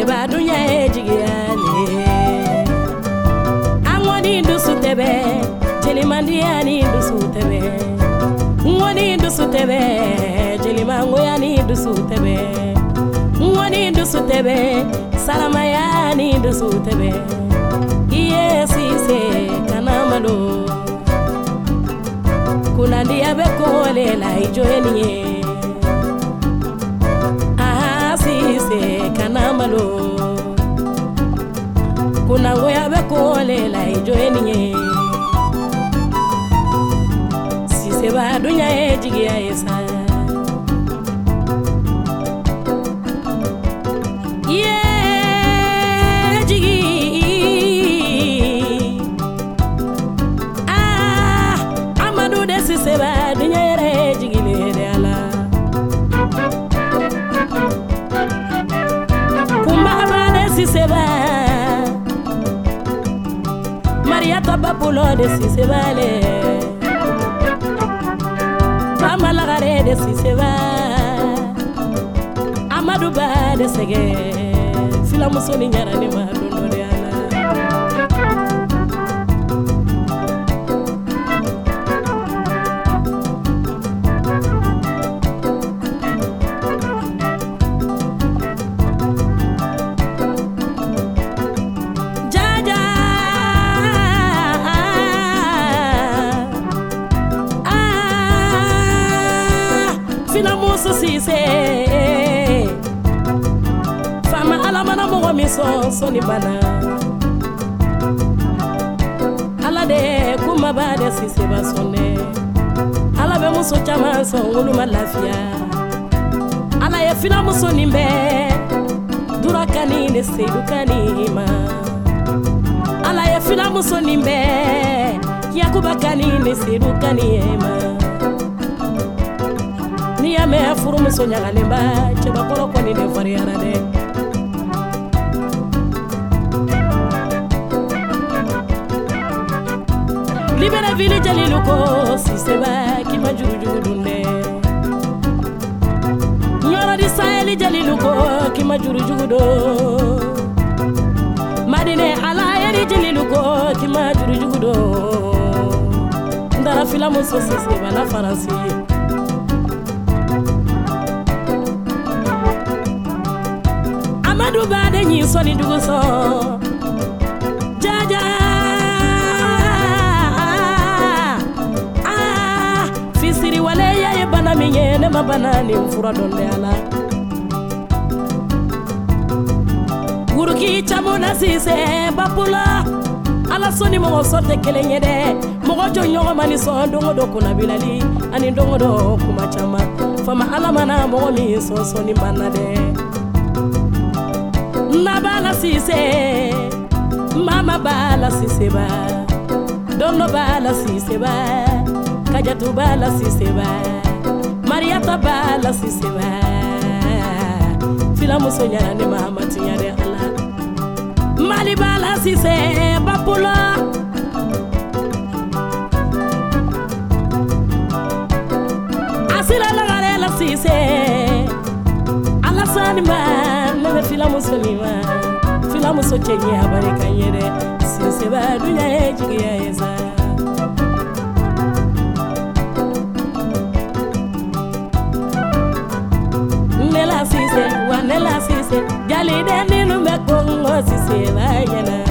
ba dunya ejigiyale angoni ndusu tebe jeli mandiani ndusu tebe ngoni ndusu tebe jeli mango yani ndusu tebe ngoni ndusu tebe salama yani ndusu tebe yesise kanamalo kuna ndia bekole la ijoeniye sise kanamalo kuna ngoya bekole la ijoeniye sise ba dunya ejigiya esa amadu de sise ba dunya ere ejigile de ala siseba Maria Tabapulo de sisebale Fama lagare de siseba Amadou Ba de sege Fila musoni nyara ni maduno de ala sise fama ala mana mogo mi soni bana ala de kuma ba de sise ba sonne ala be muso chama so ngulu malafia ala ye fina muso nimbe durakani ne seidukani ma ala ye fina muso nimbe yakubakani ne seidukani ma me furu muso nyagalemba cheba koro koni ne fariara de libera vile jaliluko siseba ki majurujugu dunde nyora di saeli jaliluko ki majurujugu do madine ala yeri jaliluko ki majurujugu do ndara fila muso siseba na faransi Amadou Ba de nyi soni dugu so jaja fisiri wale ya ye bana minye ne mabana ni mfura donde ala guruki chamuna sise bapula ala soni mo sorte kelenye de mo jo nyogo mani so ndongo do kuna bilali ani ndongo do kuma chama fama ala mana mo mi so soni bana de Nabala sise Mama bala sise ba Dono bala sise ba Kajatu bala sise ba Mariata bala sise ba Fila muso nyara ni mama tinyare ala Mali bala sise Bapulo Asila lagare la sise Alasani man Nebe fila muso lima Fila muso chenye habari kanyere Sise ba dunya ejigiya eza Nela sise, wa nela sise Jali de ninu mekongo sise ba yana